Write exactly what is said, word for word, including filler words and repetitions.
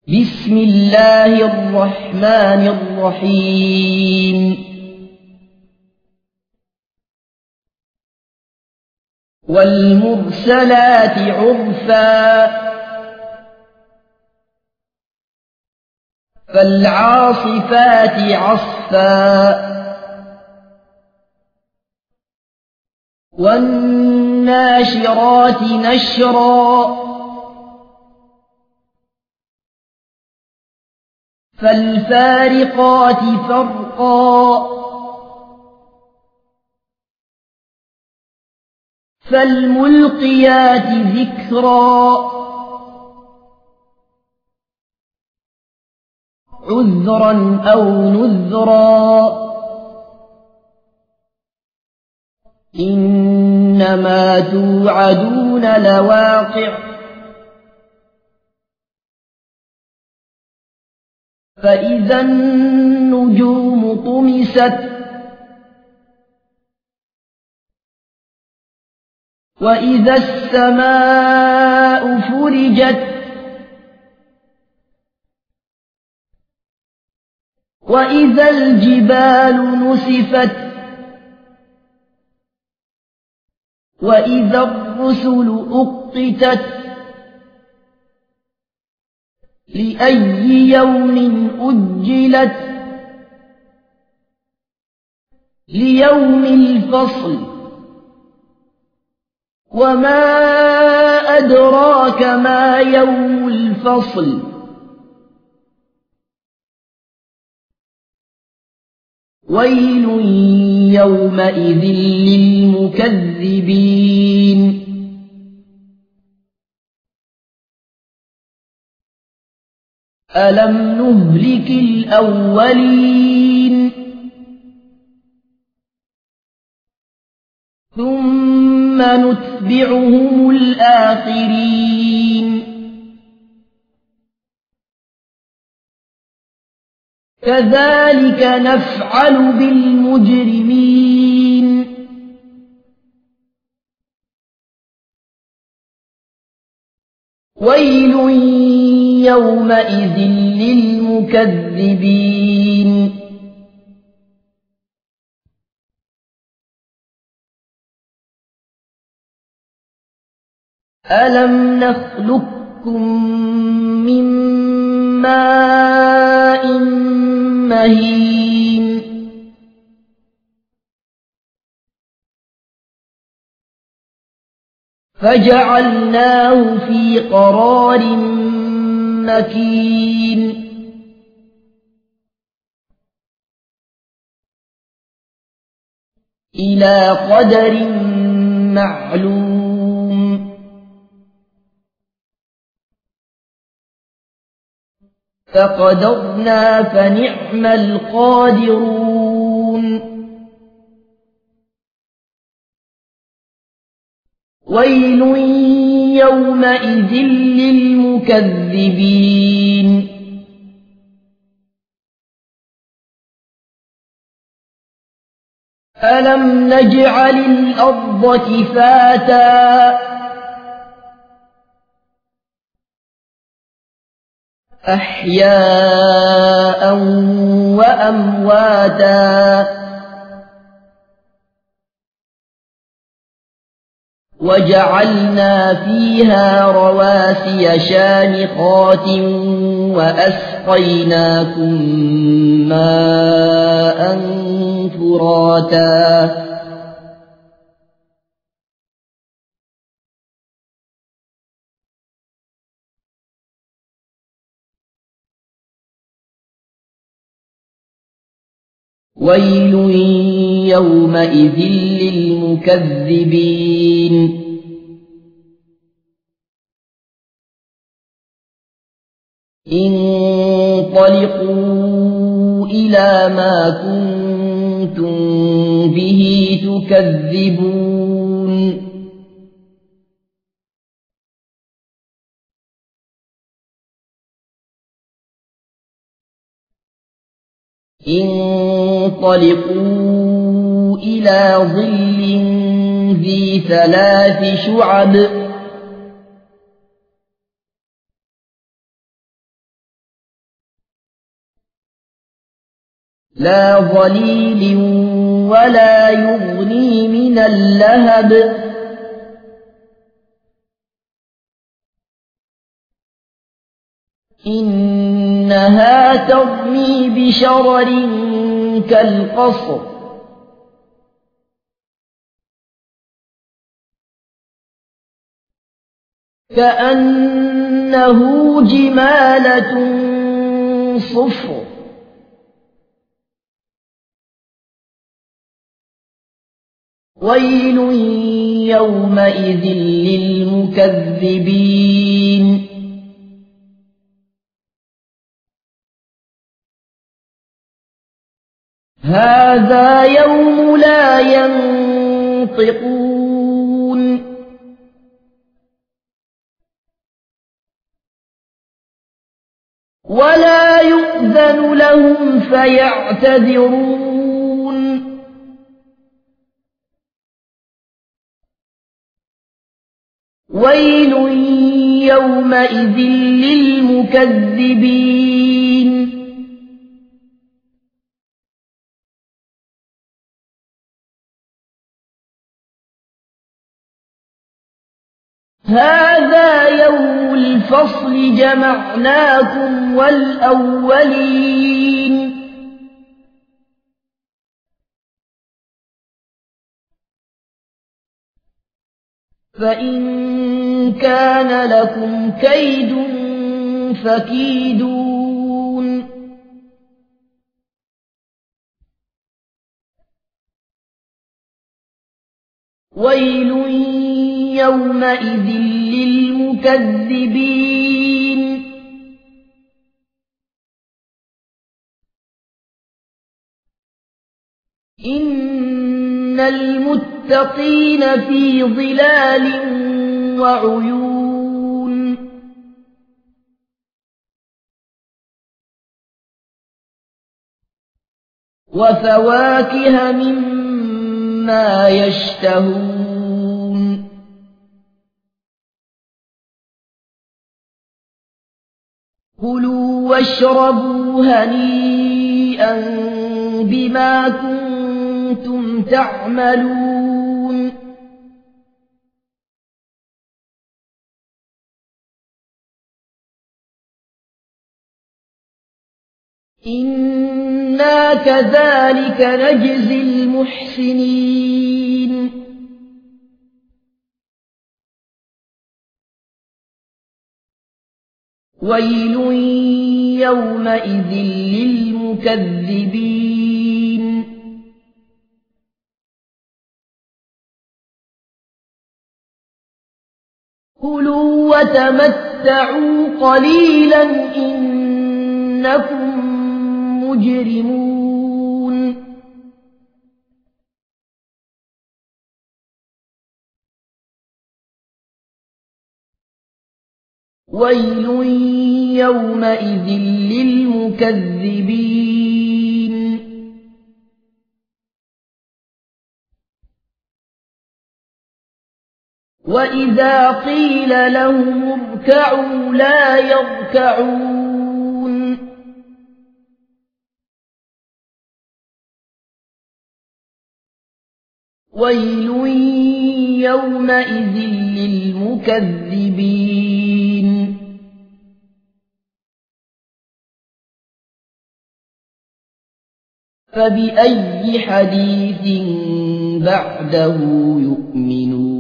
بسم الله الرحمن الرحيم والمرسلات عرفا فالعاصفات عصفا والناشرات نشرا فالفارقات فرقا فالملقيات ذكرا عذرا أو نذرا إنما توعدون لواقع فإذا النجوم طمست وإذا السماء فرجت وإذا الجبال نسفت وإذا الرسل أقتت لأي يوم أجلت ليوم الفصل وما أدراك ما يوم الفصل ويل يومئذ للمكذبين ألم نهلك الأولين ثم نتبعهم الآخرين كذلك نفعل بالمجرمين ويل يومئذ للمكذبين ألم نخلقكم من ماء مهين فجعلناه في قرار مكين إلى قدر معلوم فقدرنا فنعم القادرون ويل يومئذ للمكذبين ألم نجعل الأرض كفاتا أحياء وأمواتا وجعلنا فيها رواسي شامخات وأسقيناكم ماء فراتا ويل يومئذ للمكذبين انطلقوا إلى ما كنتم به تكذبون انطلقوا إلى ظل ذي ثلاث شعب لا ظليل ولا يغني من اللهب إنها ترمي بشرر كالقصر كأنه جمالة صفر ويل يومئذ للمكذبين هذا يوم لا ينطقون ولا يؤذن لهم فيعتذرون ويل يومئذ للمكذبين هذا يوم الفصل جمعناكم والأولين فإن كان لكم كيد فكيدون ويل يومئذ للمكذبين إن المتقين في ظلال وعيون وفواكه مما يشتهون كلوا واشربوا هنيئا بما كنتم تعملون إنا كذلك نجزي المحسنين ويل يومئذ للمكذبين كلوا وتمتعوا قليلا إنكم مجرمون ويل يومئذ للمكذبين وإذا قيل لهم اركعوا لا يركعون ويل يومئذ للمكذبين فبأي حديث بعده يؤمنون